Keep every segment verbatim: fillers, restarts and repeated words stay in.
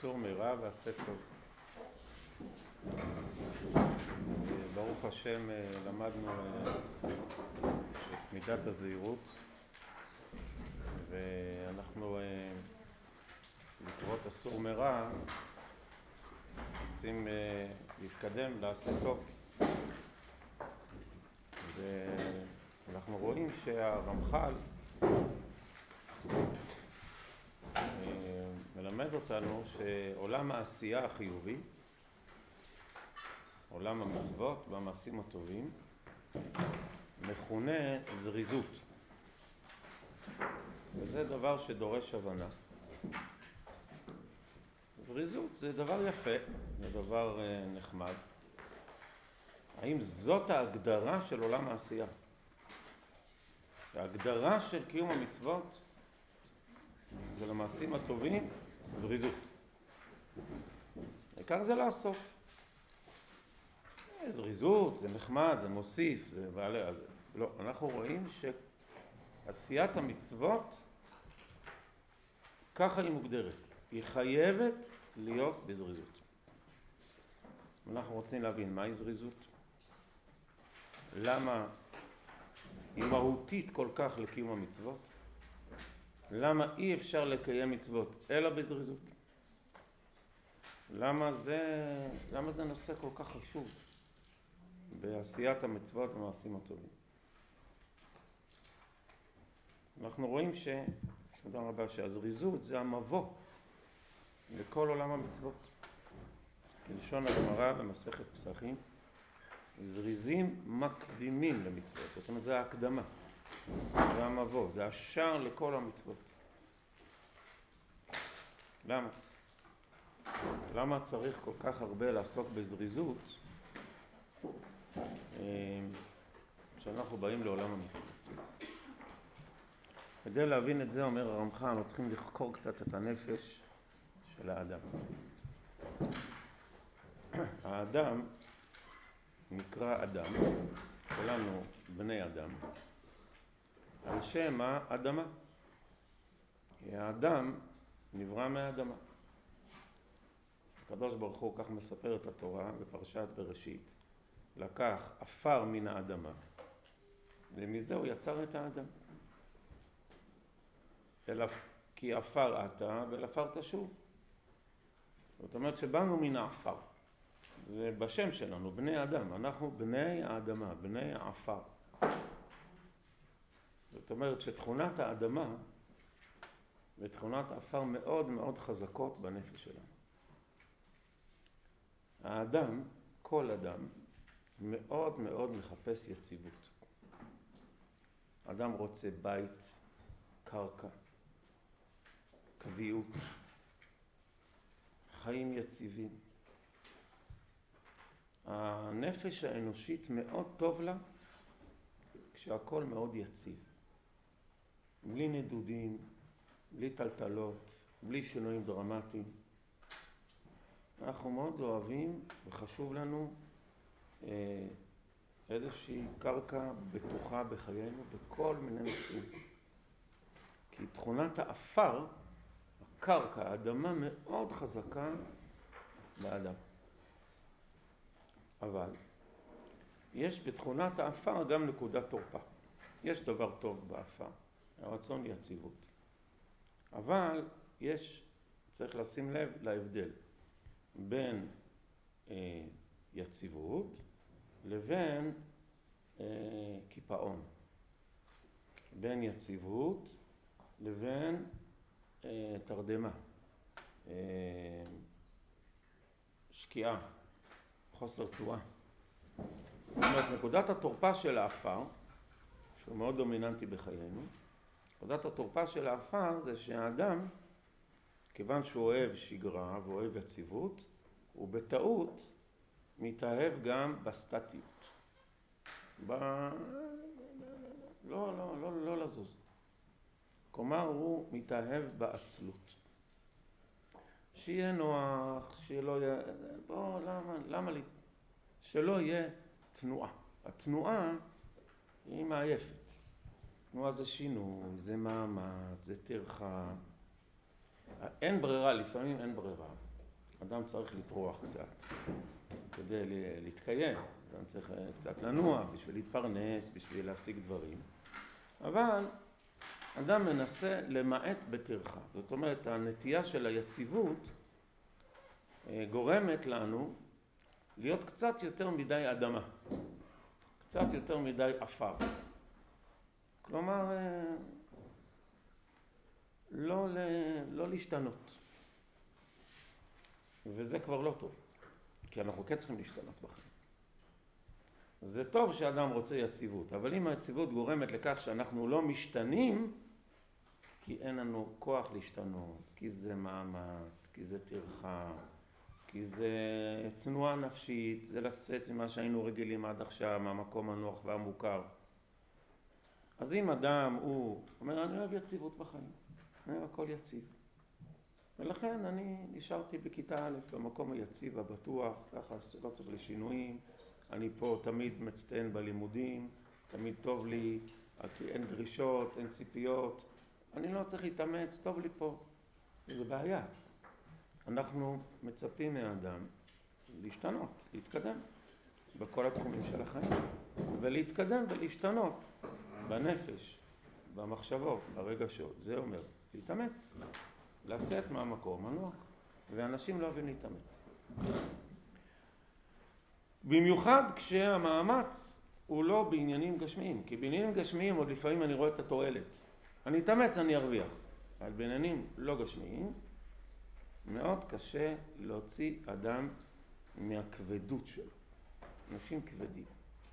סור מרע ועשה טוב. ברוך השם למדנו את מידת הזהירות, ואנחנו לקרוא הסור מרע רוצים להתקדם לעשה טוב. ואנחנו רואים שהרמח"ל מלמד אותנו שעולם העשייה החיובי, עולם המצוות והמעשים הטובים, מכונה זריזות. וזה דבר שדורש הבנה. זריזות זה דבר יפה, זה דבר נחמד. האם זאת ההגדרה של עולם העשייה? ההגדרה של קיום המצוות ולמעשים הטובים, זריזות. העיקר זה לעשות. זריזות, זה נחמד, זה מוסיף, זה ועלה. אז לא, אנחנו רואים שעשיית המצוות, ככה היא מוגדרת. היא חייבת להיות בזריזות. אנחנו רוצים להבין מהי זריזות? למה היא מהותית כל כך לקיום המצוות? למה אי אפשר לקיים מצוות אלא בזריזות? למה זה, למה זה נושא כל כך חשוב בעשיית המצוות ומעשים הטובים? אנחנו רואים ש... תודה רבה, שהזריזות זה המבוא לכל עולם המצוות. בלשון הגמרא במסכת פסחים, זריזים מקדימים למצוות. זאת אומרת, זה ההקדמה, זה המבוא, זה השער לכל המצוות. למה? למה צריך כל כך הרבה לעסוק בזריזות כשאנחנו באים לעולם המצוות? כדי להבין את זה, אומר הרמח"ל, אנחנו צריכים לחקור קצת את הנפש של האדם. האדם נקרא אדם, כולנו בני אדם, על שם האדמה. האדם נברא מהאדמה. הקדוש ברוך הוא, כך מספר את התורה בפרשת בראשית, לקח עפר מן האדמה, ומזה הוא יצר את האדם. כי עפר אתה ולעפר תשוב. זאת אומרת שבאנו מן העפר. ובשם שלנו, בני אדם, אנחנו בני האדמה, בני העפר. זאת אומרת שתכונת האדמה ותכונת העפר מאוד מאוד חזקות בנפש שלנו. האדם, כל אדם, מאוד מאוד מחפש יציבות. אדם רוצה בית, קרקע, קביעות, חיים יציבים. הנפש האנושית מאוד טוב לה כשהכל מאוד יציב. בלי נדודים, בלי טלטלות, בלי שינויים דרמטיים. אנחנו מאוד אוהבים וחשוב לנו אה, איזושהי קרקע בטוחה בחיינו בכל מיני נושאים. כי תכונת האפר, הקרקע, האדמה מאוד חזקה באדם. אבל יש בתכונת האפר גם נקודת תורפה. יש דבר טוב באפר, הרצון ליציבות. אבל יש, צריך לשים לב להבדל בין אה, יציבות לבין אה, קיפאון. בין יציבות לבין אה, תרדמה, אה, שקיעה, חוסר תנועה. זאת אומרת, נקודת התורפה של האפר, שהוא מאוד דומיננטי בחיינו, נקודת התורפה של האפר זה שהאדם, כיוון שהוא אוהב שגרה ואוהב יציבות, הוא בטעות מתאהב גם בסטטיות. ב... לא, לא, לא, לא לזוז. כלומר, הוא מתאהב בעצלות. שיהיה נוח, שלא יהיה... בוא, למה, למה לי? שלא יהיה תנועה. התנועה היא מעייפת. תנועה זה שינוי, זה מאמץ, זה טרחה. אין ברירה, לפעמים אין ברירה. אדם צריך לטרוח קצת כדי להתקיים, אדם צריך קצת לנוע בשביל להתפרנס, בשביל להשיג דברים, אבל אדם מנסה למעט בטרחה. זאת אומרת, הנטייה של היציבות גורמת לנו להיות קצת יותר מדי אדמה, קצת יותר מדי אפר. כלומר, לא, לא להשתנות. וזה כבר לא טוב, כי אנחנו כן צריכים להשתנות בחיים. זה טוב שאדם רוצה יציבות, אבל אם היציבות גורמת לכך שאנחנו לא משתנים, כי אין לנו כוח להשתנות, כי זה מאמץ, כי זה טרחה, כי זה תנועה נפשית, זה לצאת ממה שהיינו רגילים עד עכשיו, מהמקום הנוח והמוכר. אז אם אדם הוא אומר, אני אוהב יציבות בחיים, אני אוהב הכל יציב. ולכן אני נשארתי בכיתה א' במקום היציב, הבטוח, ככה לא צריך לשינויים, אני פה תמיד מצטיין בלימודים, תמיד טוב לי, אין דרישות, אין ציפיות, אני לא צריך להתאמץ, טוב לי פה. זה בעיה. אנחנו מצפים מהאדם להשתנות, להתקדם בכל התחומים של החיים, ולהתקדם ולהשתנות בנפש, במחשבות, ברגשות. זה אומר להתאמץ, לצאת מהמקום הנוח, ואנשים לא אוהבים להתאמץ. במיוחד כשהמאמץ הוא לא בעניינים גשמיים, כי בעניינים גשמיים עוד לפעמים אני רואה את התועלת. אני אתאמץ, אני ארוויח. אבל בעניינים לא גשמיים, מאוד קשה להוציא אדם מהכבדות שלו. אנשים כבדים.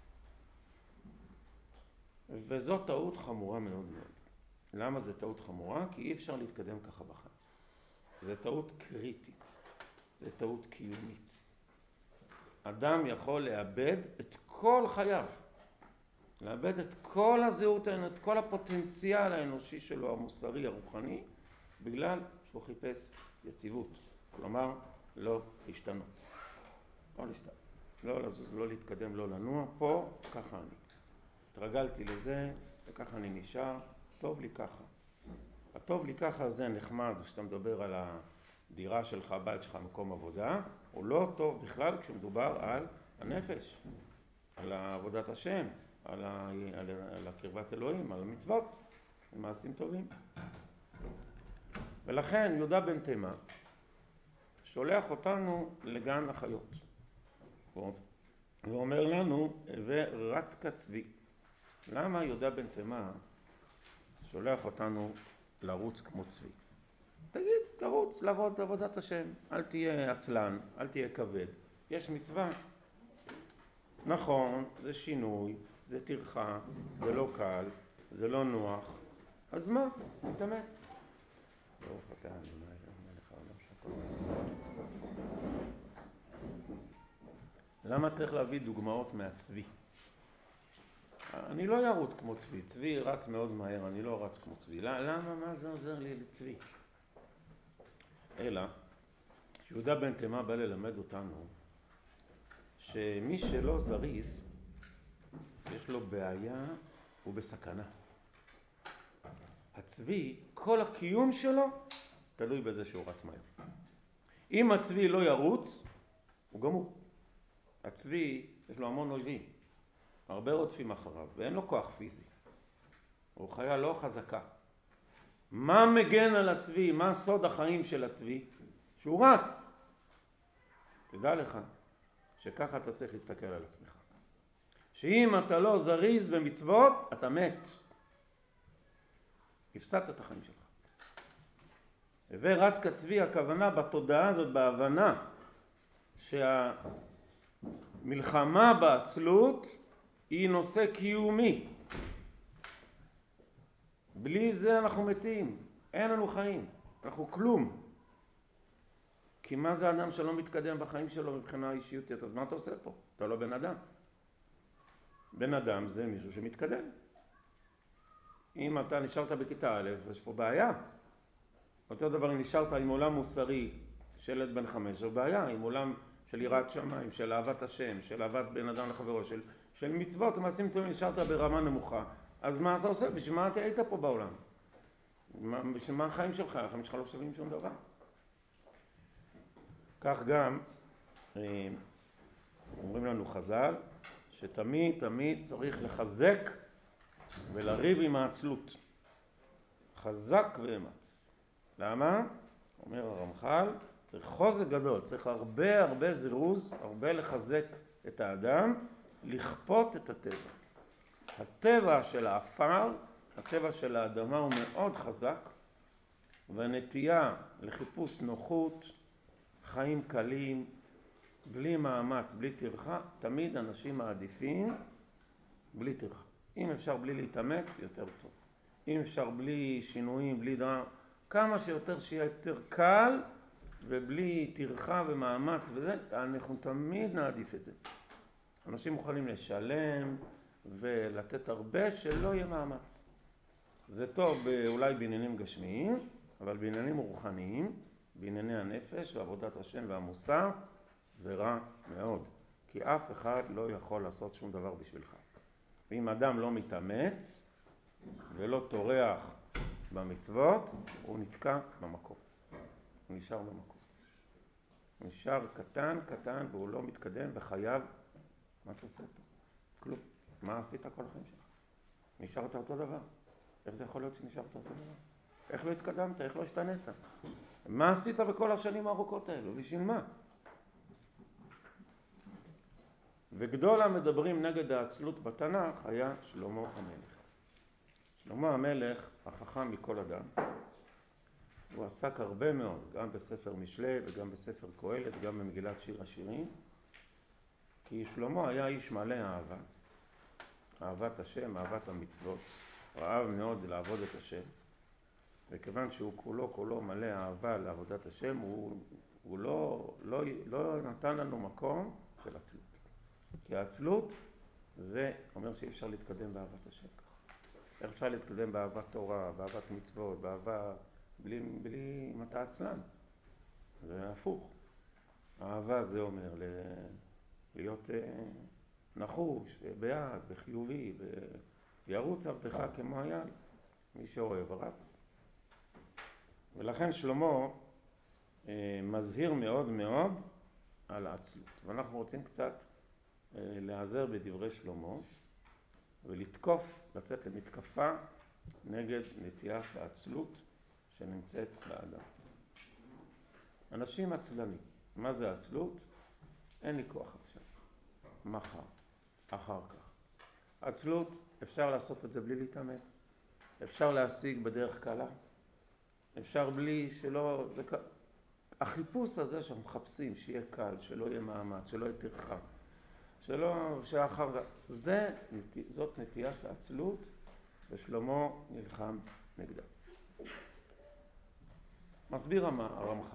וזו טעות חמורה מאוד מאוד. למה זה טעות חמורה? כי אי אפשר להתקדם ככה בחיים. זה טעות קריטית. זה טעות קיומית. אדם יכול לאבד את כל חייו. לאבד את כל הזהות, את כל הפוטנציאל האנושי שלו, המוסרי, הרוחני, בגלל שהוא חיפש יציבות. כלומר, לא להשתנות. לא להשתנות. לא לזוז, לא להתקדם, לא לנוע. פה, ככה אני. התרגלתי לזה, וככה אני נשאר. טוב לי ככה. הטוב לי ככה זה נחמד, כשאתה מדבר על הדירה שלך, הבית שלך, מקום עבודה, הוא לא טוב בכלל כשמדובר על הנפש, על עבודת השם, על, ה... על... על הקרבת אלוהים, על המצוות, על מעשים טובים. ולכן יהודה בן תימה שולח אותנו לגן החיות. הוא אומר לנו, ורץ כצבי. למה יהודה בן תימה שולח אותנו לרוץ כמו צבי? תגיד, תרוץ לעבוד עבודת השם. אל תהיה עצלן, אל תהיה כבד. יש מצווה. נכון, זה שינוי, זה טרחה, זה לא קל, זה לא נוח. אז מה? תתאמץ. ברוך אתה ה' מלך העולם שהכל נהיה. למה צריך להביא דוגמאות מהצבי? אני לא ארוץ כמו צבי. צבי רץ מאוד מהר, אני לא רץ כמו צבי. למה? מה זה עוזר לי לצבי? אלא, יהודה בן תימה בא ללמד אותנו שמי שלא זריז, יש לו בעיה ובסכנה. הצבי, כל הקיום שלו, תלוי בזה שהוא רץ מהר. אם הצבי לא ירוץ, הוא גמור. הצבי, יש לו המון אויבים. הרבה רודפים אחריו, ואין לו כוח פיזי. הוא חיה לא חזקה. מה מגן על הצבי? מה סוד החיים של הצבי? שהוא רץ. תדע לך שככה אתה צריך להסתכל על עצמך. שאם אתה לא זריז במצוות, אתה מת. הפסדת את החיים שלך. ורץ כצבי, הכוונה בתודעה הזאת, בהבנה שהמלחמה בעצלות היא נושא קיומי. בלי זה אנחנו מתים, אין לנו חיים, אנחנו כלום. כי מה זה אדם שלא מתקדם בחיים שלו מבחינה אישיותית? אז מה אתה עושה פה? אתה לא בן אדם. בן אדם זה מישהו שמתקדם. אם אתה נשארת בכיתה א', יש פה בעיה. אותו דבר אם נשארת עם עולם מוסרי של ילד בן חמש, זו בעיה. עם עולם של יראת שמיים, של אהבת השם, של אהבת בן אדם לחברו, של, של מצוות ומעשים טובים, נשארת ברמה נמוכה. אז מה אתה עושה? בשביל מה אתה היית פה בעולם? בשביל מה החיים שלך? החיים שלך לא שווים שום דבר. כך גם אומרים לנו חז"ל, שתמיד תמיד צריך לחזק ולריב עם העצלות. חזק ואמץ. למה? אומר הרמח"ל, צריך חוזק גדול, צריך הרבה הרבה זירוז, הרבה לחזק את האדם, לכפות את הטבע. הטבע של האפר, הטבע של האדמה הוא מאוד חזק, והנטייה לחיפוש נוחות, חיים קלים, בלי מאמץ, בלי טרחה, תמיד אנשים מעדיפים בלי טרחה. אם אפשר בלי להתאמץ, יותר טוב. אם אפשר בלי שינויים, בלי דבר, כמה שיותר שיהיה יותר קל, ובלי טרחה ומאמץ וזה, אנחנו תמיד נעדיף את זה. אנשים מוכנים לשלם ולתת הרבה שלא יהיה מאמץ. זה טוב אולי בעניינים גשמיים, אבל בעניינים רוחניים, בענייני הנפש ועבודת השם והמוסר, זה רע מאוד. כי אף אחד לא יכול לעשות שום דבר בשבילך. ואם אדם לא מתאמץ ולא טורח במצוות, הוא נתקע במקום. הוא נשאר במקום. הוא נשאר קטן, קטן, והוא לא מתקדם בחייו. מה אתה עושה פה? כלום. מה עשית כל החיים שלך? נשארת אותו דבר. איך זה יכול להיות שנשארת אותו דבר? איך לא התקדמת? איך לא השתנית? מה עשית בכל השנים הארוכות האלו? בשביל מה? וגדול המדברים נגד העצלות בתנ"ך היה שלמה המלך. שלמה המלך, החכם מכל אדם, הוא עסק הרבה מאוד, גם בספר משלי וגם בספר קהלת, גם במגילת שיר השירים, כי שלמה היה איש מלא אהבה, אהבת השם, אהבת המצוות, הוא אהב מאוד לעבוד את השם, וכיוון שהוא כולו כולו מלא אהבה לעבודת השם, הוא, הוא לא, לא, לא נתן לנו מקום של עצלות. כי העצלות זה אומר שאי אפשר להתקדם באהבת השם ככה. איך אפשר להתקדם באהבת תורה, באהבת מצוות, באהבה בלי, בלי אם אתה עצלן? זה הפוך. האהבה זה אומר להיות נחוש, ביד, בחיובי, וירוץ עבדך כמו אייל. מי שאוהב רץ. ולכן שלמה מזהיר מאוד מאוד על העצלות. ואנחנו רוצים קצת להיעזר בדברי שלמה ולתקוף, לצאת למתקפה נגד נטיית העצלות שנמצאת באדם. אנשים עצלנים. מה זה עצלות? אין לי כוח עכשיו. מחר, אחר כך. עצלות, אפשר לעשות את זה בלי להתאמץ. אפשר להשיג בדרך קלה. אפשר בלי שלא... החיפוש הזה שאנחנו מחפשים, שיהיה קל, שלא יהיה מאמץ, שלא יהיה טרחה, שלא... שאחר... זה, זאת נטיית העצלות, ושלמה נלחם נגדה. מסביר הרמח"ל,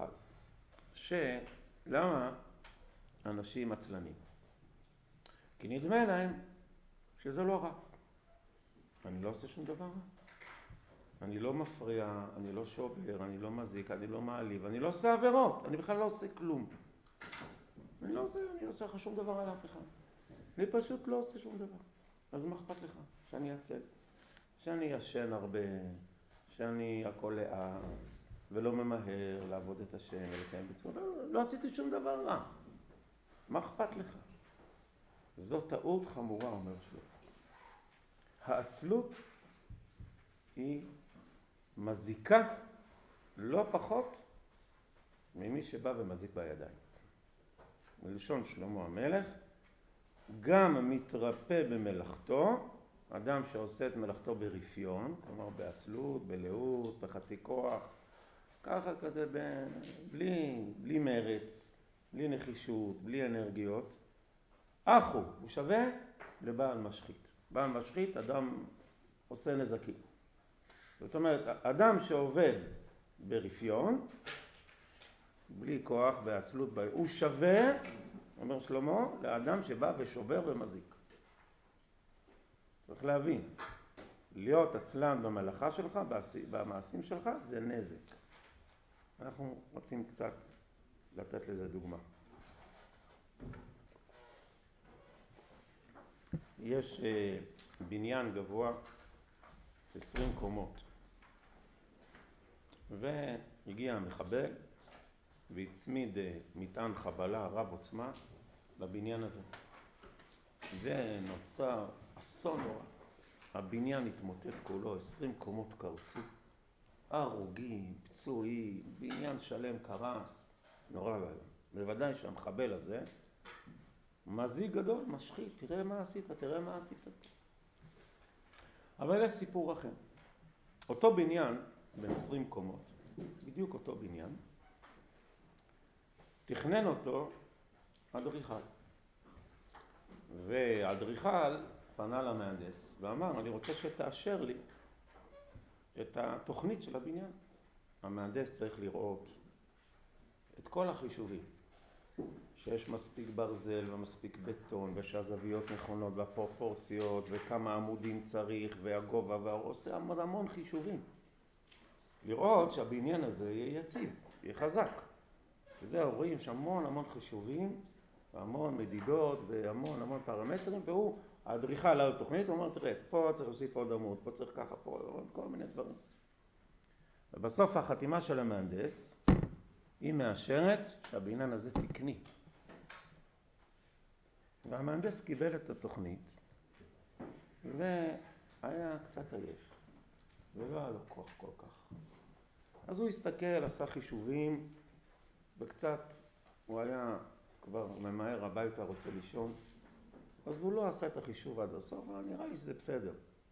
שלמה אנשים עצלנים? כי נדמה להם שזה לא רע. אני לא עושה שום דבר רע. אני לא מפריע, אני לא שובר, אני לא מזיק, אני לא מעליב, אני לא עושה עבירות, אני בכלל לא עושה כלום. אני לא עושה, אני לא עושה לך שום דבר על אף אחד. אני פשוט לא עושה שום דבר. אז מה אכפת לך? שאני אצל, שאני ישן הרבה, שאני הכל לאט, ולא ממהר לעבוד את השם ולקיים בצורה. לא, לא עשיתי שום דבר רע. מה אכפת לך? זו טעות חמורה, אומר שלמה. העצלות היא מזיקה לא פחות ממי שבא ומזיק בידיים. בלשון שלמה המלך, גם מתרפא במלאכתו, אדם שעושה את מלאכתו ברפיון, כלומר בעצלות, בלאות, בחצי כוח, ככה כזה ב... בלי, בלי מרץ, בלי נחישות, בלי אנרגיות, אחו, הוא שווה לבעל משחית. בעל משחית, אדם עושה נזקים. זאת אומרת, אדם שעובד ברפיון, בלי כוח, בעצלות, הוא שווה, אומר שלמה, לאדם שבא ושובר ומזיק. צריך להבין, להיות עצלן במלאכה שלך, במעשים שלך, זה נזק. אנחנו רוצים קצת לתת לזה דוגמה. יש בניין גבוה עשרים קומות, והגיע המחבל והצמיד מטען חבלה רב עוצמה לבניין הזה. ונוצר אסון נורא. הבניין התמוטט כולו, עשרים קומות קרסו. הרוגים, פצועים, בניין שלם קרס. נורא ואיום. בוודאי שהמחבל הזה מזיק גדול, משחית, תראה מה עשית, תראה מה עשית. אבל יש סיפור אחר. אותו בניין, בין עשרים קומות, בדיוק אותו בניין, תכנן אותו אדריכל. והאדריכל פנה למהנדס ואמר, אני רוצה שתאשר לי את התוכנית של הבניין. המהנדס צריך לראות את כל החישובים, שיש מספיק ברזל ומספיק בטון, ושהזוויות נכונות והפרופורציות, וכמה עמודים צריך, והגובה והעושה, המון המון חישובים. לראות שהבניין הזה יהיה יציב, יהיה חזק. וזה רואים שהמון המון חישובים, והמון מדידות, והמון המון פרמטרים, והוא, האדריכל על התוכנית, הוא אומר, תראה, פה צריך להוסיף עוד עמוד, פה צריך ככה, פה, עוד כל מיני דברים. ובסוף החתימה של המהנדס, היא מאשרת שהבניין הזה תקני. והמהנדס קיבל את התוכנית, והיה קצת עייף, ולא היה לו כוח כל כך. אז הוא הסתכל, עשה חישובים, וקצת הוא היה כבר ממהר הביתה, רוצה לישון, אז הוא לא עשה את החישוב עד הסוף, אבל נראה לי שזה בסדר.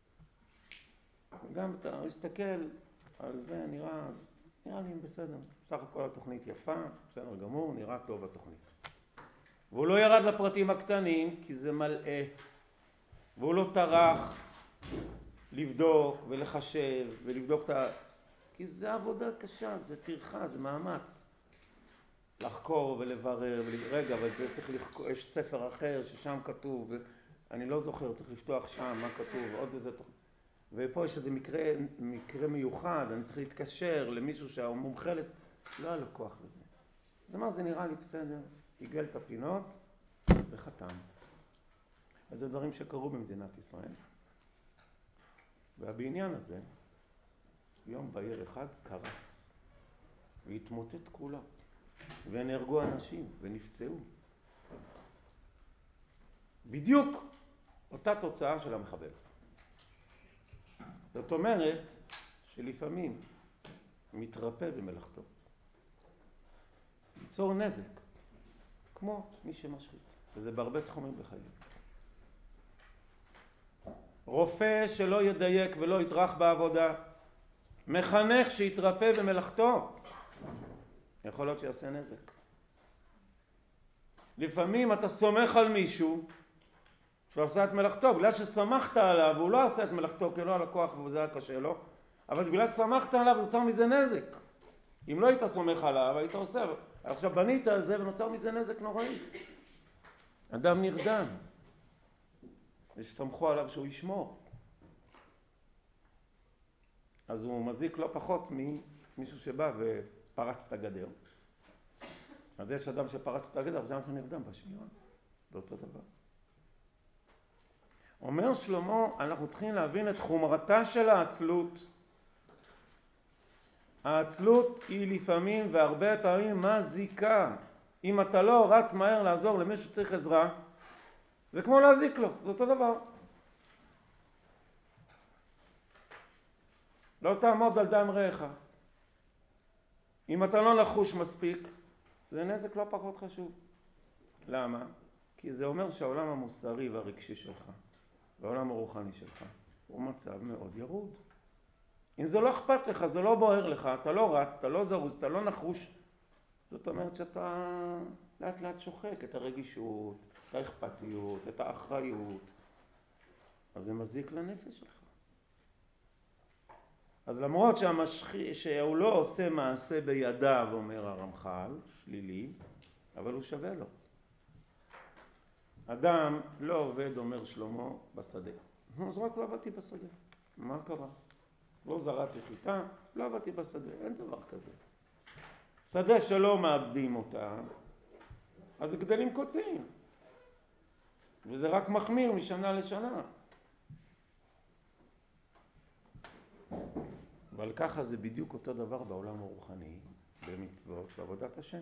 גם הוא הסתכל על זה, נראה, נראה לי בסדר. בסך הכל התוכנית יפה, בסדר גמור, נראה טוב התוכנית. והוא לא ירד לפרטים הקטנים, כי זה מלא, והוא לא טרח לבדוק ולחשב ולבדוק את ה... כי זה עבודה קשה, זה טרחה, זה מאמץ. לחקור ולברר, רגע, אבל זה צריך לחקור, יש ספר אחר ששם כתוב, ואני לא זוכר, צריך לפתוח שם מה כתוב, עוד איזה תוכנית. ופה יש איזה מקרה, מקרה מיוחד, אני צריך להתקשר למישהו שהמומחה לזה, לא היה לו כוח לזה. זאת אומרת, זה נראה לי בסדר, עיגל את הפינות וחתם. אז זה דברים שקרו במדינת ישראל. והבניין הזה, יום בהיר אחד קרס, והתמוטט כולה, ונהרגו אנשים ונפצעו. בדיוק אותה תוצאה של המחבל. זאת אומרת שלפעמים מתרפא במלאכתו, ליצור נזק, כמו מי שמשחית, וזה בהרבה תחומים בחיים. רופא שלא ידייק ולא יטרח בעבודה, מחנך שיתרפא במלאכתו, יכול להיות שיעשה נזק. לפעמים אתה סומך על מישהו שהוא עשה את מלאכתו, בגלל שסמכת עליו והוא לא עשה את מלאכתו כי לא על הכוח וזה היה קשה לו, אבל בגלל שסמכת עליו נוצר מזה נזק. אם לא היית סומך עליו, היית עושה. עכשיו בנית על זה ונוצר מזה נזק נוראי. אדם נרדם, ושסמכו עליו שהוא ישמור. אז הוא מזיק לא פחות ממישהו שבא ופרץ את הגדר. אז יש אדם שפרץ את הגדר, וזה אדם שנרדם בשמירה. זה אותו דבר. אומר שלמה, אנחנו צריכים להבין את חומרתה של העצלות. העצלות היא לפעמים והרבה פעמים מזיקה. אם אתה לא רץ מהר לעזור למי שצריך עזרה, זה כמו להזיק לו, זה אותו דבר. לא תעמוד על דם רעך. אם אתה לא לחוש מספיק, זה נזק לא פחות חשוב. למה? כי זה אומר שהעולם המוסרי והרגשי שלך, והעולם הרוחני שלך, הוא מצב מאוד ירוד. אם זה לא אכפת לך, זה לא בוער לך, אתה לא רץ, אתה לא זרוז, אתה לא נחוש, זאת אומרת שאתה לאט לאט שוחק את הרגישות, את האכפתיות, את האחריות. אז זה מזיק לנפש שלך. אז למרות שהמשחי, שהוא לא עושה מעשה בידיו, אומר הרמח"ל, שלילי, אבל הוא שווה לו. אדם לא עובד, אומר שלמה, בשדה. אז רק לא עבדתי בשדה. מה קרה? לא זרעתי חיטה, לא עבדתי בשדה. אין דבר כזה. שדה שלא מאבדים אותה, אז זה גדלים קוצים. וזה רק מחמיר משנה לשנה. אבל ככה זה בדיוק אותו דבר בעולם הרוחני. במצוות, בעבודת השם.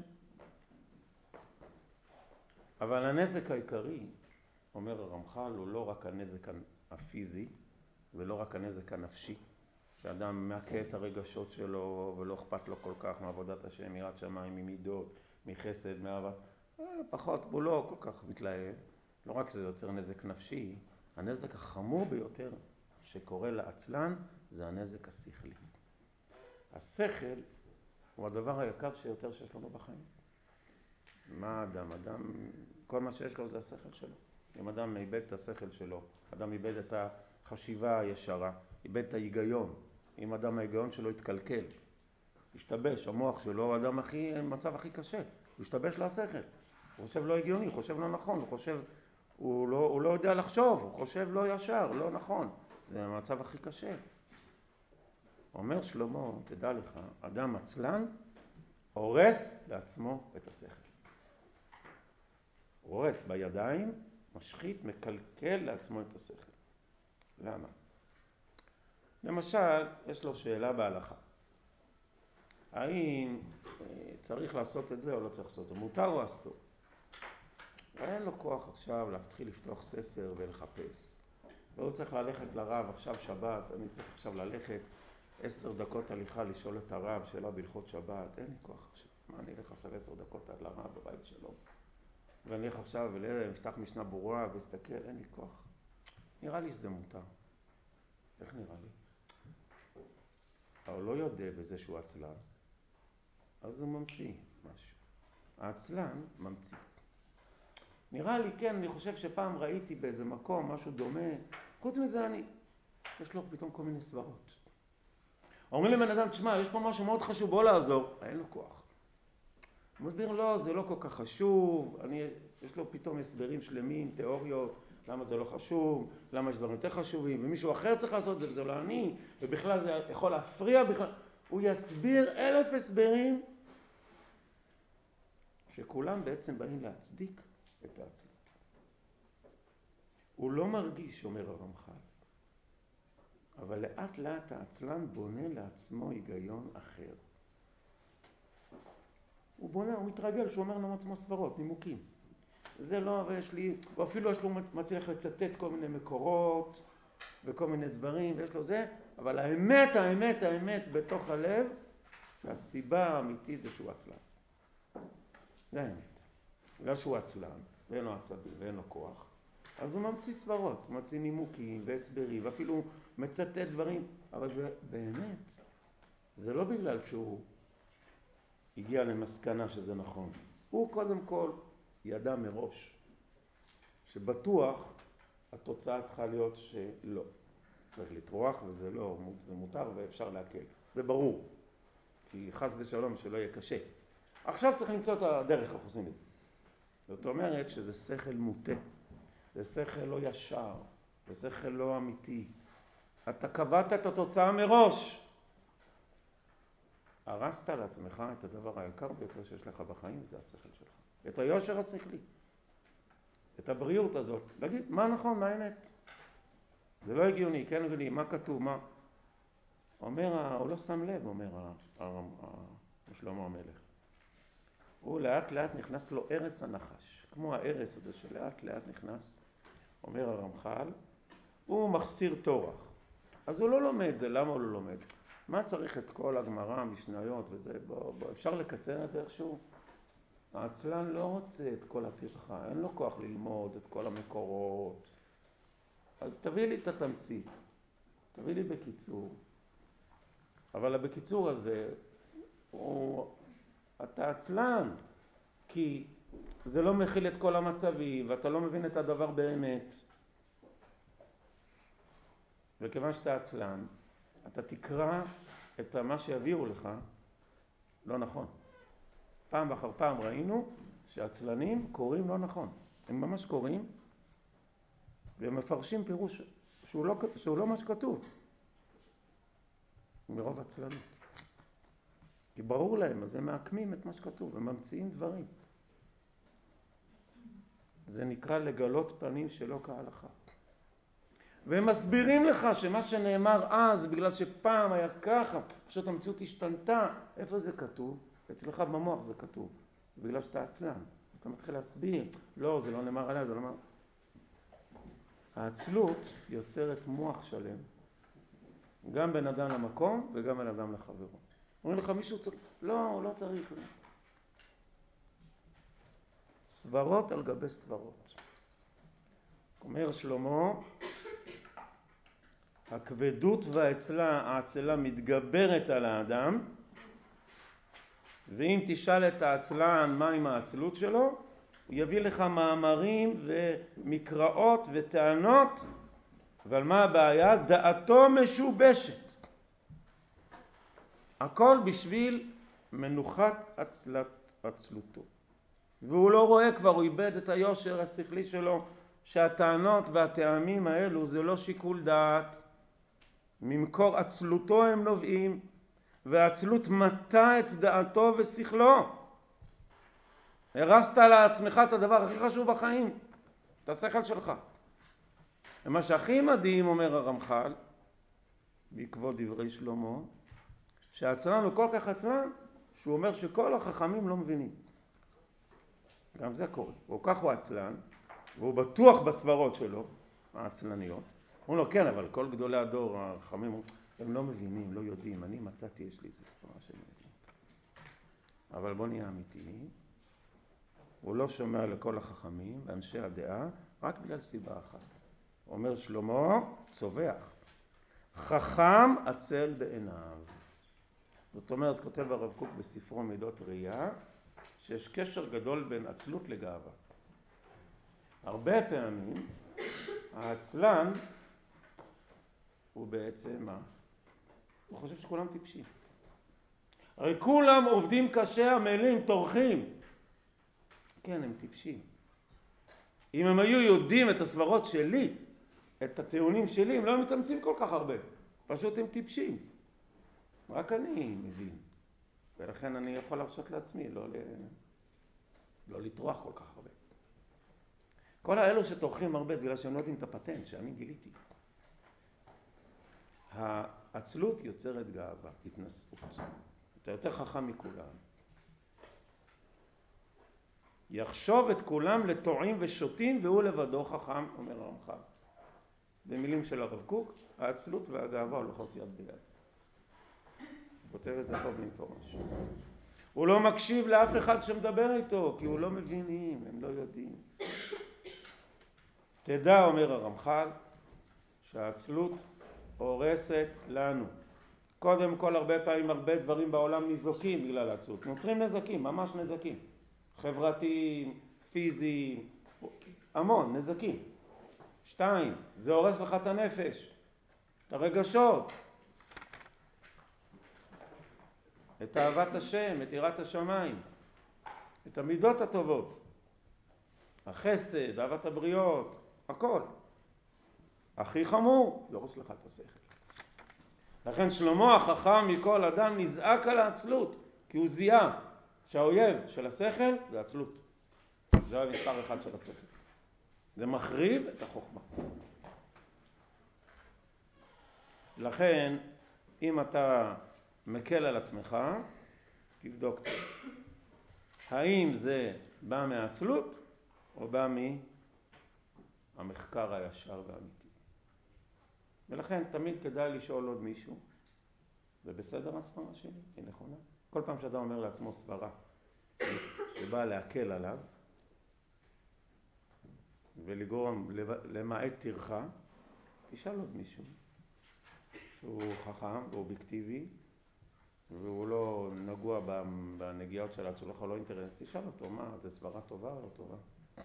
אבל הנזק העיקרי, אומר הרמח"ל, הוא לא רק הנזק הפיזי, ולא רק הנזק הנפשי, שאדם מעקה את הרגשות שלו ולא אכפת לו כל כך מעבודת השם, מיראת שמיים, ממידות, מחסד, מאהבת. פחות, הוא לא כל כך מתלהב. לא רק שזה יוצר נזק נפשי, הנזק החמור ביותר שקורה לעצלן זה הנזק השכלי. השכל הוא הדבר היקר שיותר שיש לנו בחיים. מה אדם? אדם, כל מה שיש לו זה השכל שלו. אם אדם איבד את השכל שלו, אדם איבד את החשיבה הישרה, איבד את ההיגיון. אם אדם ההיגיון שלו התקלקל, השתבש, המוח שלו הוא אדם הכי, מצב הכי קשה. הוא השתבש לשכל. הוא חושב לא הגיוני, הוא חושב לא נכון, הוא חושב, הוא לא, הוא לא יודע לחשוב, הוא חושב לא ישר, לא נכון. זה המצב הכי קשה. אומר שלמה, תדע לך, אדם עצלן הורס לעצמו את השכל. הורס בידיים, משחית, מקלקל לעצמו את השכל. למה? למשל, יש לו שאלה בהלכה. האם צריך לעשות את זה או לא צריך לעשות את זה? מותר או אסור? אין לו כוח עכשיו להתחיל לפתוח ספר ולחפש. והוא צריך ללכת לרב, עכשיו שבת, אני צריך עכשיו ללכת עשר דקות הליכה לשאול את הרב שאלה בהלכות שבת. אין לי כוח עכשיו. מה, אני אלך עכשיו עשר דקות עד לרב בבית שלו? ואני אלך עכשיו ולפתח משנה ברורה והסתכל, אין לי כוח. נראה לי שזה מותר. איך נראה לי? אבל לא יודע בזה שהוא עצלן, אז הוא ממציא משהו. העצלן ממציא. נראה לי, כן, אני חושב שפעם ראיתי באיזה מקום משהו דומה. חוץ מזה אני, יש לו פתאום כל מיני סברות. אומרים לבן אדם, תשמע, יש פה משהו מאוד חשוב, בוא לעזור. אין לו כוח. הוא מסביר, לא, זה לא כל כך חשוב. אני, יש לו פתאום הסברים שלמים, תיאוריות, למה זה לא חשוב, למה יש דברים יותר חשובים, ומישהו אחר צריך לעשות זה, וזה לא אני, ובכלל זה יכול להפריע בכלל. הוא יסביר אלף הסברים, שכולם בעצם באים להצדיק את העצלות. הוא לא מרגיש, אומר הרמח"ל, אבל לאט לאט העצלן בונה לעצמו היגיון אחר. הוא בונה, הוא מתרגל, שהוא אומר לעצמו סברות, נימוקים. זה לא, ויש לי, ואפילו יש לו מצליח לצטט כל מיני מקורות, וכל מיני דברים, ויש לו זה, אבל האמת, האמת, האמת בתוך הלב, שהסיבה האמיתית זה שהוא עצלן. זה האמת. בגלל שהוא עצלן, ואין לו עצבים, ואין לו כוח, אז הוא ממציא סברות, הוא ממציא נימוקים והסברים, ואפילו מצטט דברים, אבל זה באמת, זה לא בגלל שהוא הגיע למסקנה שזה נכון. הוא קודם כל ידע מראש, שבטוח התוצאה צריכה להיות שלא. צריך לטרוח וזה לא, זה מותר ואפשר להקל. זה ברור, כי חס ושלום שלא יהיה קשה. עכשיו צריך למצוא את הדרך, איך עושים את זה. זאת אומרת שזה שכל מוטה, זה שכל לא ישר, זה שכל לא אמיתי. אתה קבעת את התוצאה מראש. הרסת לעצמך את הדבר היקר ביותר שיש לך בחיים, זה השכל שלך. את היושר השכלי. את הבריאות הזאת. להגיד, מה נכון, מה האמת? זה לא הגיוני, כן הגיוני, מה כתוב, מה? אומר, הוא לא שם לב, אומר שלמה המלך. הוא לאט לאט נכנס לו ערס הנחש, כמו הערס הזה שלאט לאט נכנס, אומר הרמח"ל, הוא מחסיר תורח. אז הוא לא לומד, זה למה הוא לא לומד? מה צריך את כל הגמרא, המשניות וזה? בוא, בוא, אפשר לקצר את זה איכשהו? העצלן לא רוצה את כל הטרחה, אין לו כוח ללמוד את כל המקורות. אז תביא לי את התמצית, תביא לי בקיצור. אבל בקיצור הזה, הוא, אתה עצלן, כי זה לא מכיל את כל המצבים, ואתה לא מבין את הדבר באמת. וכיוון שאתה עצלן, אתה תקרא את מה שיביאו לך, לא נכון. פעם אחר פעם ראינו שהעצלנים קוראים לא נכון. הם ממש קוראים, והם מפרשים פירוש שהוא לא, שהוא לא מה שכתוב. מרוב עצלנות. כי ברור להם, אז הם מעקמים את מה שכתוב, הם ממציאים דברים. זה נקרא לגלות פנים שלא כהלכה. והם מסבירים לך שמה שנאמר אז, בגלל שפעם היה ככה, פשוט המציאות השתנתה. איפה זה כתוב? אצלך במוח זה כתוב, בגלל שאתה עצלן. אז אתה מתחיל להסביר, לא, זה לא נאמר עליי, זה לא נאמר. העצלות יוצרת מוח שלם, גם בין אדם למקום וגם בין אדם לחברו. אומרים לך מישהו צריך, לא, לא צריך. סברות על גבי סברות. אומר שלמה, הכבדות והאצלה, האצלה מתגברת על האדם, ואם תשאל את העצלן מה עם העצלות שלו, הוא יביא לך מאמרים ומקראות וטענות, אבל מה הבעיה? דעתו משובשת. הכל בשביל מנוחת עצלת, עצלותו. והוא לא רואה כבר, הוא איבד את היושר השכלי שלו, שהטענות והטעמים האלו זה לא שיקול דעת. ממקור עצלותו הם נובעים, והעצלות מטה את דעתו ושכלו. הרסת לעצמך את הדבר הכי חשוב בחיים, את השכל שלך. ומה שהכי מדהים, אומר הרמח"ל, בעקבות דברי שלמה, שהעצלן הוא כל כך עצלן, שהוא אומר שכל החכמים לא מבינים. גם זה קורה. הוא כך הוא עצלן, והוא בטוח בסברות שלו, העצלניות. הוא לא, כן, אבל כל גדולי הדור, החכמים, הם לא מבינים, לא יודעים. אני מצאתי, יש לי איזו סברה של מבין. אבל בוא נהיה אמיתי. הוא לא שומע לכל החכמים ואנשי הדעה, רק בגלל סיבה אחת. אומר שלמה, צובח. חכם עצל בעיניו. זאת אומרת, כותב הרב קוק בספרו מידות ראייה, שיש קשר גדול בין עצלות לגאווה. הרבה פעמים, העצלן הוא בעצם מה? הוא חושב שכולם טיפשים. הרי כולם עובדים קשה, עמלים, טורחים. כן, הם טיפשים. אם הם היו יודעים את הסברות שלי, את הטיעונים שלי, הם לא מתאמצים כל כך הרבה. פשוט הם טיפשים. רק אני מבין. ולכן אני יכול להרשות לעצמי, לא, ל... לא לטרוח כל כך הרבה. כל האלו שטורחים הרבה, זה בגלל שהם לא יודעים את הפטנט שאני גיליתי. העצלות יוצרת גאווה, התנשאות. אתה יותר חכם מכולם. יחשוב את כולם לטועים ושוטים, והוא לבדו חכם, אומר הרמח"ל. במילים של הרב קוק, העצלות והגאווה הולכות יד ביד. כותב את זה טוב במפורש. הוא לא מקשיב לאף אחד שמדבר איתו, כי הוא לא מבינים, הם לא יודעים. תדע, אומר הרמח"ל, שהעצלות הורסת לנו. קודם כל, הרבה פעמים, הרבה דברים בעולם ניזוקים בגלל העצלות. נוצרים נזקים, ממש נזקים. חברתיים, פיזיים, המון נזקים. שתיים, זה הורס לך את הנפש, את הרגשות, את אהבת השם, את יראת השמיים, את המידות הטובות, החסד, אהבת הבריות, הכל. הכי חמור, זה הורס לך את השכל. לכן שלמה החכם מכל אדם נזעק על העצלות, כי הוא זיהה שהאויב של השכל זה עצלות. זה המספר אחד של השכל. זה מחריב את החוכמה. לכן, אם אתה מקל על עצמך, תבדוק. האם זה בא מהעצלות או בא מהמחקר הישר והאמיתי. ולכן תמיד כדאי לשאול עוד מישהו. זה בסדר הסברה שלי? היא נכונה? כל פעם שאתה אומר לעצמו סברה שבאה להקל עליו ולגרום למעט טרחה, תשאל עוד מישהו שהוא חכם ואובייקטיבי והוא לא נגוע בנגיעות של העצולך או לא אינטרנט, תשאל אותו מה, זה סברה טובה או לא טובה?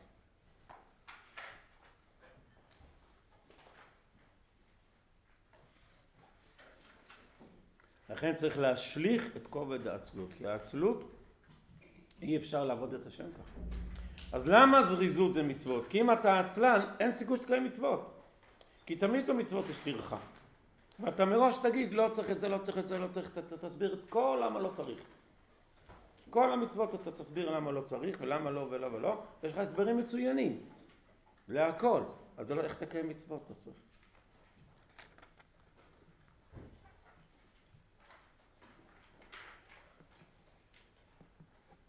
לכן צריך להשליך את כובד העצלות, כי העצלות אי אפשר לעבוד את השם ככה. אז למה זריזות זה מצוות? כי אם אתה עצלן, אין סיכוי שתקיים מצוות. כי תמיד במצוות יש טרחה. ואתה מראש תגיד, לא צריך את זה, לא צריך את זה, לא צריך, אתה תסביר את כל למה לא צריך. כל המצוות אתה תסביר למה לא צריך, ולמה לא ולא ולא. יש לך הסברים מצוינים. להכל. אז זה לא איך תקיים מצוות בסוף.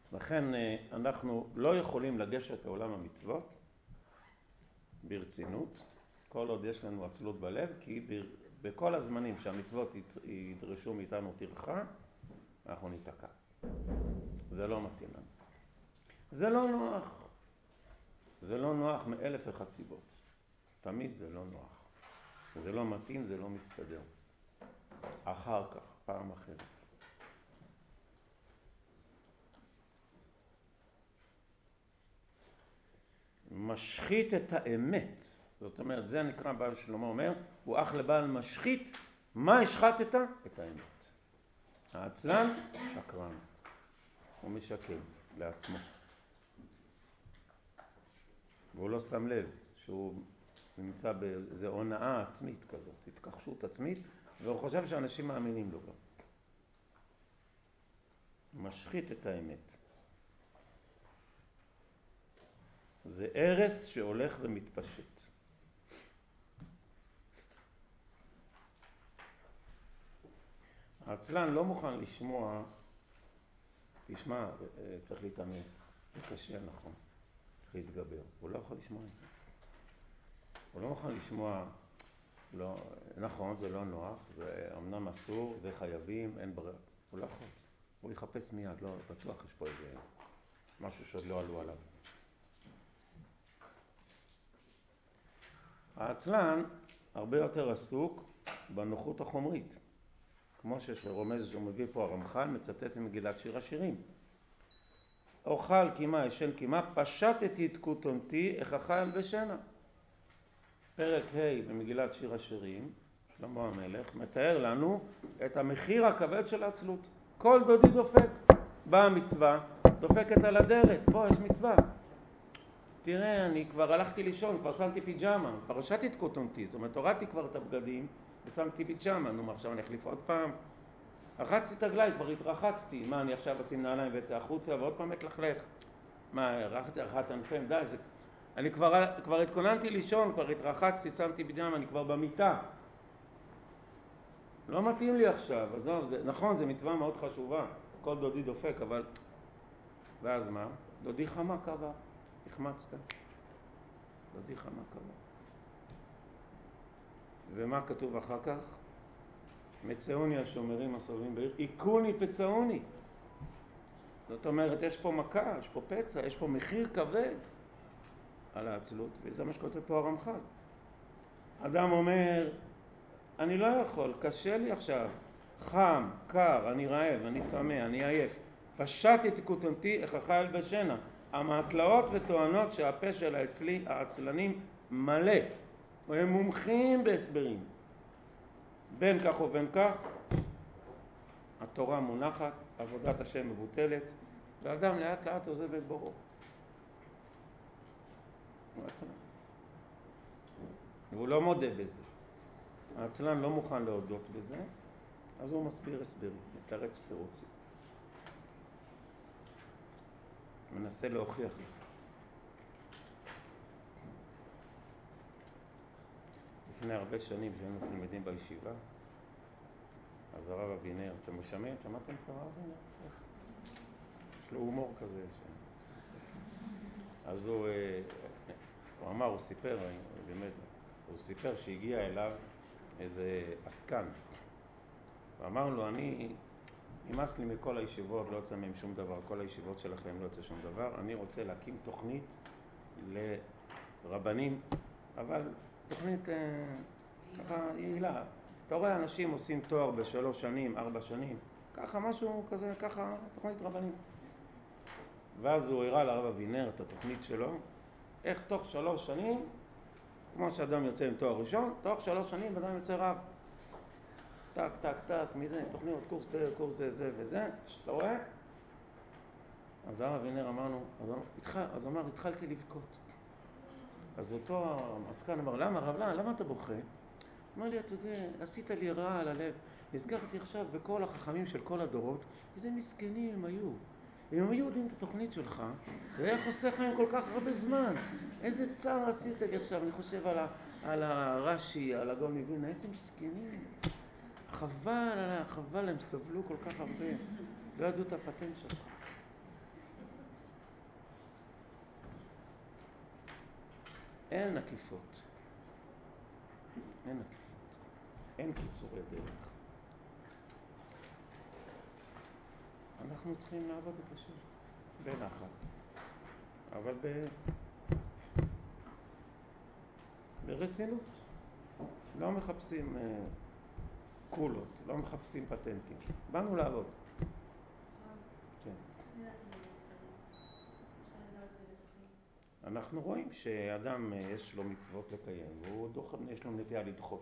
לכן אנחנו לא יכולים לגשת לעולם המצוות ברצינות, כל עוד יש לנו עצלות בלב, כי בכל הזמנים שהמצוות ידרשו מאיתנו טרחה, אנחנו ניתקע. זה לא מתאים לנו. זה לא נוח. זה לא נוח מאלף ואחת סיבות. תמיד זה לא נוח. זה לא מתאים, זה לא מסתדר. אחר כך, פעם אחרת. משחית את האמת. זאת אומרת, זה נקרא בעל שלמה אומר, הוא אח לבעל משחית. מה השחטת? את האמת. העצלן שקרן. הוא משקר לעצמו. והוא לא שם לב שהוא נמצא באיזו הונאה עצמית כזאת, התכחשות עצמית, והוא חושב שאנשים מאמינים לו גם. משחית את האמת. זה הרס שהולך ומתפשט. העצלן לא מוכן לשמוע, תשמע, צריך להתאמץ, זה קשה, נכון, צריך להתגבר. הוא לא יכול לשמוע את זה. הוא לא מוכן לשמוע, לא, נכון, זה לא נוח, זה אמנם אסור, זה חייבים, אין ברירה. הוא לא יכול. הוא יחפש מיד, לא, בטוח יש פה איזה משהו שעוד לא עלו עליו. העצלן הרבה יותר עסוק בנוחות החומרית. כמו שרומז שהוא מביא פה הרמח"ל, מצטט ממגילת שיר השירים. אוכל קימה, ישן קימה, פשטתי את כותונתי, איך אכל בשנה. פרק ה' במגילת שיר השירים, שלמה המלך, מתאר לנו את המחיר הכבד של העצלות. כל דודי דופק, באה המצווה, דופקת על הדלת, בוא, יש מצווה. תראה, אני כבר הלכתי לישון, כבר שמתי פיג'מה, כבר השעתי את כותונתי, זאת אומרת, הורדתי כבר את הבגדים ושמתי פיג'מה, נו, עכשיו אני אחליף עוד פעם. רחצתי את הגלי, כבר התרחצתי, מה, אני עכשיו אשים נעליים ויצא החוצה ועוד פעם אתלכלך? מה, רחצתי אחת ענפים, די, זה... אני כבר, כבר התכוננתי לישון, כבר התרחצתי, שמתי פיג'מה, אני כבר במיטה. לא מתאים לי עכשיו, עזוב, זה, נכון, זה מצווה מאוד חשובה, כל דודי דופק, אבל... ואז מה? דודי חמה קבע, החמצת. דודי חמה קבע. ומה כתוב אחר כך? מצאוני השומרים הסובבים בעיר, עיקוני פצעוני. זאת אומרת, יש פה מכה, יש פה פצע, יש פה מחיר כבד על העצלות, וזה מה שכותב פה הרמח"ל. אדם אומר, אני לא יכול, קשה לי עכשיו, חם, קר, אני רעב, אני צמא, אני עייף. פשטתי את כותונתי, איך אכל בשנה. המעטלאות וטוענות שהפה של האצלי, העצלנים מלא. והם מומחים בהסברים. בין כך ובין כך, התורה מונחת, עבודת השם מבוטלת, ואדם לאט לאט עוזב את בוראו. הוא עצלן. והוא לא מודה בזה. העצלן לא מוכן להודות בזה, אז הוא מסביר הסברים, מתרץ תירוצים. מנסה להוכיח לך. לפני הרבה שנים שהיינו תלמידים בישיבה, אז הרב אבינר, אתם משמעים? שמעתם את הרב אבינר? יש לו הומור כזה. ש... אז הוא, הוא אמר, הוא סיפר, באמת, הוא סיפר שהגיע אליו איזה עסקן. ואמר לו, אני, נמאס לי מכל הישיבות, לא יוצא מהם שום דבר, כל הישיבות שלכם לא יוצא שום דבר, אני רוצה להקים תוכנית לרבנים, אבל תוכנית אה, ככה יעילה. אתה רואה, אנשים עושים תואר בשלוש שנים, ארבע שנים, ככה משהו כזה, ככה תוכנית רבנים. ואז הוא הראה לרב אבינר את התוכנית שלו, איך תוך שלוש שנים, כמו שאדם יוצא עם תואר ראשון, תוך שלוש שנים אדם יוצא רב. טק, טק, טק, מזה, תוכניות, קורס זה, קורס זה, זה וזה, אתה רואה? אז הרב אבינר אמרנו, אז, התחל, אז הוא אמר, התחלתי לבכות. אז אותו המסכן אמר, למה רב, למה, למה אתה בוכה? אמר לי, אתה יודע, עשית לי רע על הלב. נזכרתי עכשיו בכל החכמים של כל הדורות, איזה מסכנים הם היו. אם הם היו יודעים את התוכנית שלך, זה היה חוסך להם כל כך הרבה זמן. איזה צער עשית לי עכשיו, אני חושב על, ה, על הרש"י, על הגאון מווילנה, איזה מסכנים. חבל, חבל, הם סבלו כל כך הרבה. לא ידעו את הפטנט שלך. אין עקיפות. אין עקיפות. אין קיצורי דרך. אנחנו צריכים לעבוד את השם בנחת, אבל ב... ברצינות. לא מחפשים uh, קולות, לא מחפשים פטנטים. באנו לעבוד. כן. אנחנו רואים שאדם יש לו מצוות לקיים, והוא דוח, יש לו נטייה לדחות.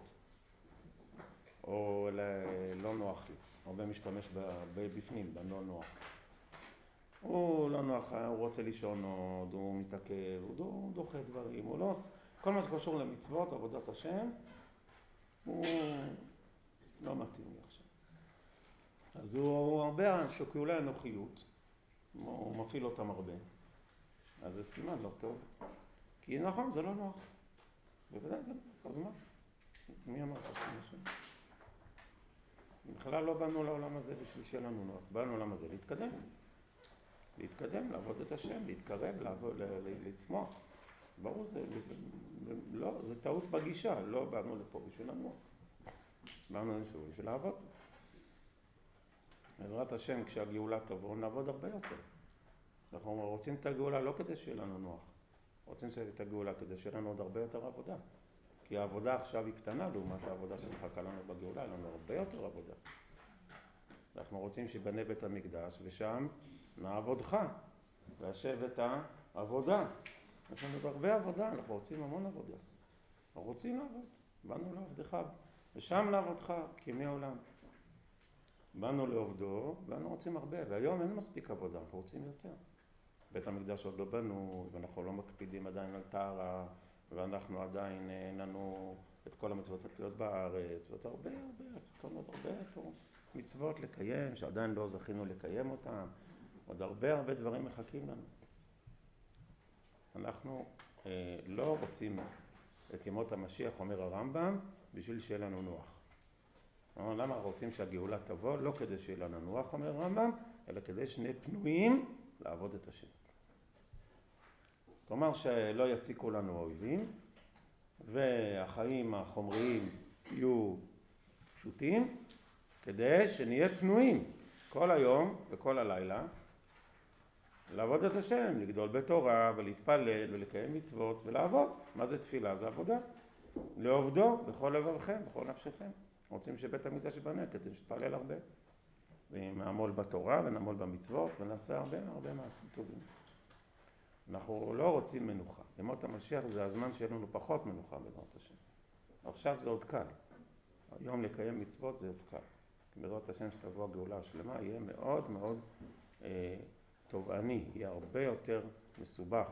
או לא נוח לי. הרבה משתמש בפנים, בלא נוח. הוא לא נוח, הוא רוצה לישון עוד, הוא מתעכב, הוא דוחה דברים, הוא לא... כל מה שקשור למצוות, עבודת השם, הוא לא מתאים לי עכשיו. אז הוא הרבה שוקולי הנוחיות, הוא מפעיל אותם הרבה. אז זה סימן לא טוב. כי נכון, זה לא נוח. בוודאי זה לא, אז מה? מי אמר לך משהו? בכלל לא באנו לעולם הזה בשביל שיהיה לנו נוח. באנו לעולם הזה להתקדם. להתקדם, לעבוד את השם, להתקרב, לעבוד, לצמוח. ברור, זה, לא, זה טעות בגישה, לא באנו לפה בשביל לנוח. באנו לפה בשביל לעבוד. בעזרת השם, כשהגאולה תבוא, נעבוד הרבה יותר. אנחנו רוצים את הגאולה לא כדי שיהיה לנו נוח. רוצים את הגאולה כדי שיהיה לנו עוד הרבה יותר עבודה. כי העבודה עכשיו היא קטנה לעומת העבודה שמחכה לנו בגאולה, יש לנו הרבה יותר עבודה. אנחנו רוצים שיבנה בית המקדש, ושם נעבודך, להשב את העבודה. יש לנו הרבה עבודה, אנחנו רוצים המון עבודה. אנחנו רוצים לעבוד, באנו לעבדך, ושם לעבודך, כימי עולם. באנו לעובדו, ואנו רוצים הרבה, והיום אין מספיק עבודה, אנחנו רוצים יותר. בית המקדש עוד לא בנו, ואנחנו לא מקפידים עדיין על טהרה, ואנחנו עדיין אין לנו את כל המצוות התלויות בארץ, ואת הרבה הרבה, כמובן הרבה פה מצוות לקיים, שעדיין לא זכינו לקיים אותם, עוד הרבה הרבה דברים מחכים לנו. אנחנו אה, לא רוצים את ימות המשיח, אומר הרמב"ם, בשביל שיהיה לנו נוח. למה רוצים שהגאולה תבוא? לא כדי שיהיה לנו נוח, אומר הרמב"ם, אלא כדי שנהיה פנויים לעבוד את השם. כלומר שלא יציקו לנו אויבים, והחיים החומריים יהיו פשוטים, כדי שנהיה פנויים כל היום וכל הלילה, לעבוד את השם, לגדול בתורה ולהתפלל ולקיים מצוות ולעבוד. מה זה תפילה? זה עבודה. לעובדו בכל לבבכם, בכל נפשכם. רוצים שבית המקדש ייבנה כדי שתפלל הרבה. ונעמול בתורה ונעמול במצוות ונעשה הרבה הרבה מעשים טובים. אנחנו לא רוצים מנוחה. ימות המשיח זה הזמן שיהיה לנו פחות מנוחה בעזרת השם. עכשיו זה עוד קל. היום לקיים מצוות זה עוד קל. בעזרת השם שתבוא הגאולה השלמה יהיה מאוד מאוד אה, תובעני, יהיה הרבה יותר מסובך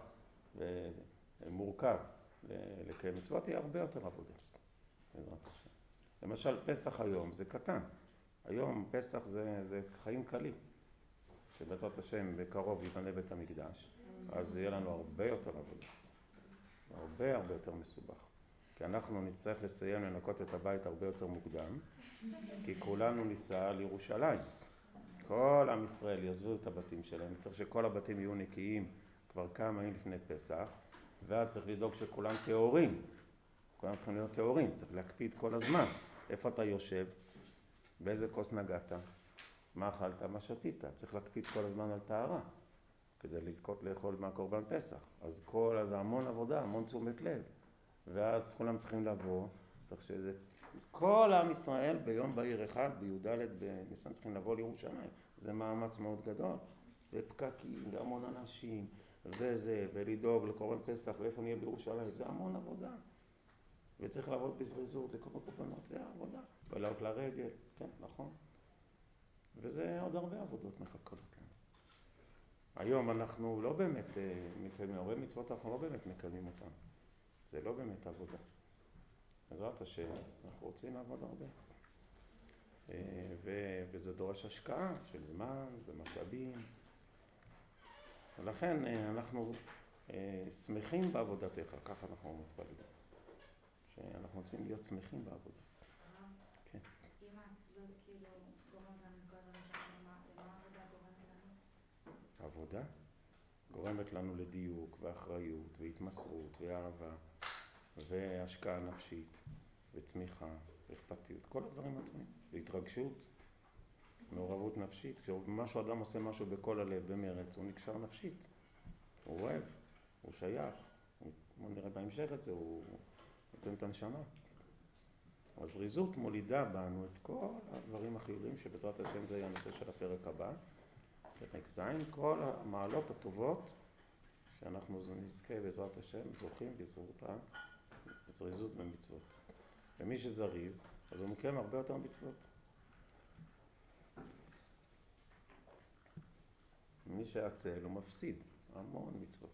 ומורכב לקיים מצוות, יהיה הרבה יותר עבודה. בעזרת השם. למשל פסח היום זה קטן. היום פסח זה, זה חיים קלים. שבעזרת השם בקרוב ייבנה בית המקדש, אז יהיה לנו הרבה יותר עבודה. הרבה הרבה יותר מסובך. כי אנחנו נצטרך לסיים לנקות את הבית הרבה יותר מוקדם, כי כולנו ניסע לירושלים. כל עם ישראל יעזבו את הבתים שלהם, צריך שכל הבתים יהיו נקיים כבר כמה ימים לפני פסח, ואז צריך לדאוג שכולם טהורים. כולם צריכים להיות טהורים, צריך להקפיד כל הזמן. איפה אתה יושב? באיזה כוס נגעת? מה אכלת? מה שתית? צריך להקפיד כל הזמן על טהרה, כדי לזכות לאכול מהקורבן פסח. אז כל, אז המון עבודה, המון תשומת לב. ואז כולם צריכים לבוא, צריך שזה... כל עם ישראל ביום בהיר אחד, בי"ד בניסן צריכים לבוא לירושלים. זה מאמץ מאוד גדול. זה פקקים, והמון אנשים, וזה, ולדאוג לקורבן פסח, ואיפה נהיה בירושלים. זה המון עבודה. וצריך לעבוד בזריזות, לקרוא קורבנות, זה עבודה. ולעלות לרגל, כן, נכון. וזה עוד הרבה עבודות מחכות לנו. היום אנחנו לא באמת מקיימים, הרבה מצוות אנחנו לא באמת מקיימים אותם. זה לא באמת עבודה. בעזרת השם, אנחנו רוצים לעבוד הרבה. ו- וזה דורש השקעה של זמן ומשאבים. ולכן אנחנו שמחים בעבודתך, ככה אנחנו מתפללים. שאנחנו רוצים להיות שמחים בעבודה. כן. אם העצבות כאילו גורמת לנו כל הזמן לשם, למה העבודה גורמת לנו? עבודה גורמת לנו לדיוק ואחריות והתמסרות ואהבה והשקעה נפשית וצמיחה ואכפתיות, כל הדברים הטובים, והתרגשות, מעורבות נפשית. כשמשהו אדם עושה משהו בכל הלב, במרץ, הוא נקשר נפשית, הוא אוהב, הוא שייך, בוא נראה בהמשך את זה, הוא נותן את הנשמה. הזריזות מולידה בנו את כל הדברים החיובים, שבעזרת השם זה יהיה הנושא של הפרק הבא, פרק ז', כל המעלות הטובות שאנחנו נזכה בעזרת השם, זוכים בזריזות, בזריזות במצוות. ומי שזריז, אז הוא מקיים הרבה יותר מצוות. מי שעצל הוא מפסיד המון מצוות.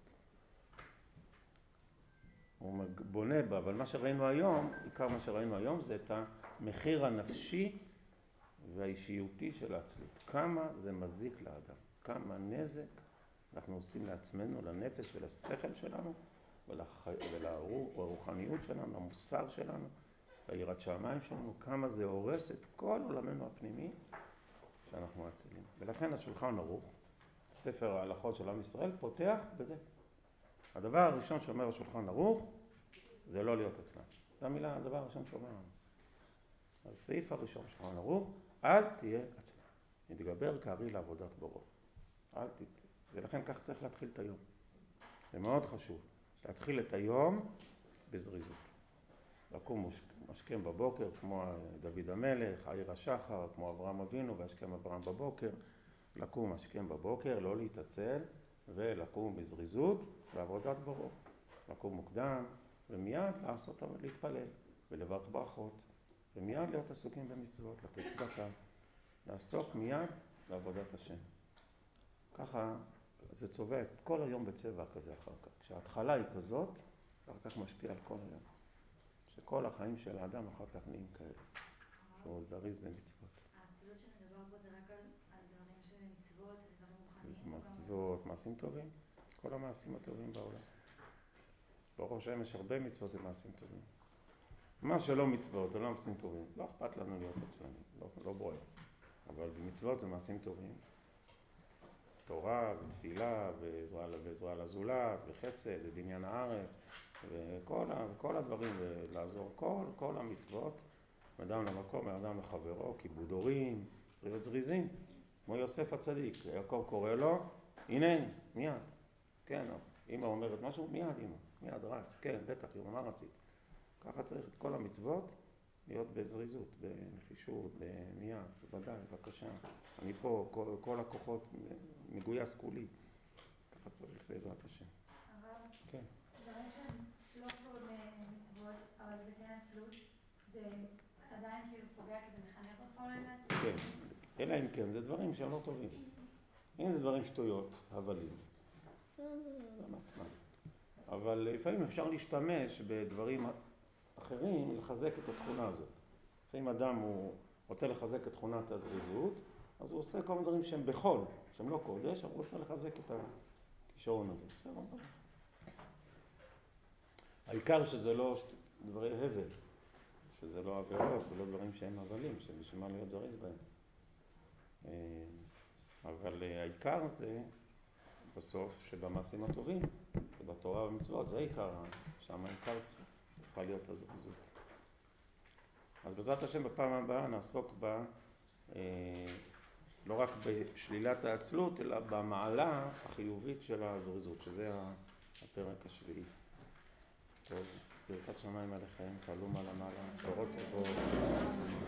הוא בונה בה, אבל מה שראינו היום, עיקר מה שראינו היום זה את המחיר הנפשי והאישיותי של העצלות. כמה זה מזיק לאדם, כמה נזק אנחנו עושים לעצמנו, לנפש ולשכל שלנו, ולח... ולרוחניות שלנו, למוסר שלנו, ליראת שמיים שלנו, כמה זה הורס את כל עולמנו הפנימי שאנחנו עצלים. ולכן השולחן ערוך, ספר ההלכות של עם ישראל, פותח בזה. הדבר הראשון שאומר השולחן ערוך זה לא להיות עצלן. זו המילה, הדבר הראשון שאומר לנו. הסעיף הראשון שולחן ערוך, אל תהיה עצלן. נתגבר כארי לעבודת בוראו. אל תהיה. ולכן כך צריך להתחיל את היום. זה מאוד חשוב. להתחיל את היום בזריזות. לקום משכם בבוקר, כמו דוד המלך, העיר השחר, כמו אברהם אבינו, והשכם אברהם בבוקר. לקום משכם בבוקר, לא להתעצל, ולקום בזריזות לעבודת בוראו. לקום מוקדם, ומיד לעשות, להתפלל, ולברך ברכות, ומיד להיות עסוקים במצוות, לתת צדקה, לעסוק מיד לעבודת השם. ככה זה צובע את כל היום בצבע כזה אחר כך. כשההתחלה היא כזאת, אחר כך משפיע על כל היום. שכל החיים של האדם אחר כך נהיים כאלה, שהוא זריז במצוות. העצלות שנדבר פה זה רק על, על דברים של מצוות, דברים רוחניים? מצוות, מעשים טובים, כל המעשים הטובים בעולם. ברוך השם יש הרבה מצוות ומעשים טובים. מה שלא מצוות, לא מעשים טובים, לא אכפת לנו להיות עצלנים, לא, לא בוער. אבל במצוות זה מעשים טובים. תורה ותפילה ועזרה, ועזרה לזולת וחסד ובניין הארץ וכל, כל הדברים, ולעזור כל, כל המצוות, מאדם למקום, מאדם לחברו, כיבוד הורים, להיות זריזים, כמו יוסף הצדיק. יעקב קורא לו, הנני, מיד. כן, אמא אומרת משהו, מיד אמא, מיד רץ, כן, בטח, אמא, מה רצית? ככה צריך את כל המצוות להיות בזריזות, בנחישות, במיד, בוודאי, בבקשה. אני פה, כל, כל הכוחות מגויס כולי. ככה צריך בעזרת השם. הרב, כן. דברים שהם לא כבוד מצוות, אבל זה כן עצלות, זה עדיין כאילו פוגע כי זה מחנך אותך אולי לעצלות? כן, אלא אם כן, זה דברים שהם לא טובים. אם זה דברים שטויות, הבלים, זה מעצמם. אבל לפעמים אפשר להשתמש בדברים אחרים לחזק את התכונה הזאת. לפעמים אדם הוא רוצה לחזק את תכונת הזריזות, אז הוא עושה כל מיני דברים שהם בחול, שהם לא קודש, אבל הוא רוצה לחזק את הכישרון הזה. בסדר, בסדר. העיקר שזה לא דברי הבל, שזה לא עבירות ולא דברים שהם הבלים, שבשביל מה להיות זריז בהם. אבל העיקר זה בסוף שבמעשים הטובים, שבתורה ובמצוות, זה העיקר, שם העיקר צריכה להיות הזריזות. אז בעזרת השם בפעם הבאה נעסוק בה לא רק בשלילת העצלות, אלא במעלה החיובית של הזריזות, שזה הפרק השביעי. טוב, ברכת שמיים עליכם, תעלו מעלה מעלה, בשורות טובות.